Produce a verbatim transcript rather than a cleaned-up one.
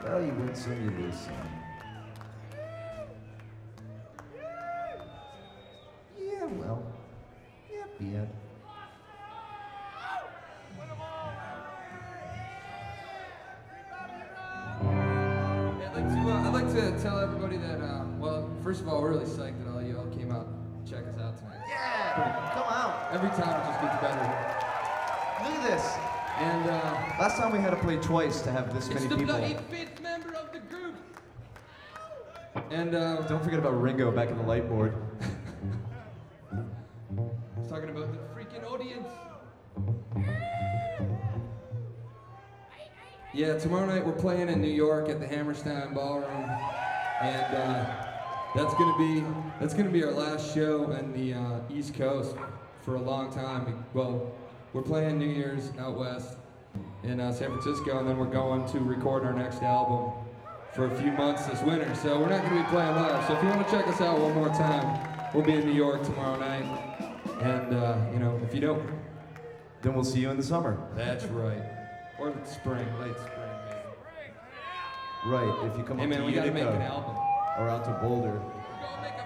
Well, you win some, you lose some. Yeah, well, yeah, be it. I'd like to, uh, I'd like to tell everybody that, uh, well, first of all, we're really psyched that all you all came out to check us out tonight. Yeah, come out. Every time it just gets better. Look at this. And uh, Last time we had to play twice to have this it's many the people. eighty-fifth member of the group. And uh, Don't forget about Ringo back in the light board. I was talking about the freaking audience. Yeah, tomorrow night we're playing in New York at the Hammerstein Ballroom, and uh, that's gonna be that's gonna be our last show in the uh, East Coast for a long time. Well, we're playing New Year's out west in uh, San Francisco, and then we're going to record our next album for a few months this winter. So we're not gonna be playing live. So if you want to check us out one more time, we'll be in New York tomorrow night, and uh, you know, if you don't, Then we'll see you in the summer. that's right. Or spring, late spring, maybe. Right, if you come Hey up man, to we gotta Utica make an album. or out to Boulder. We're gonna make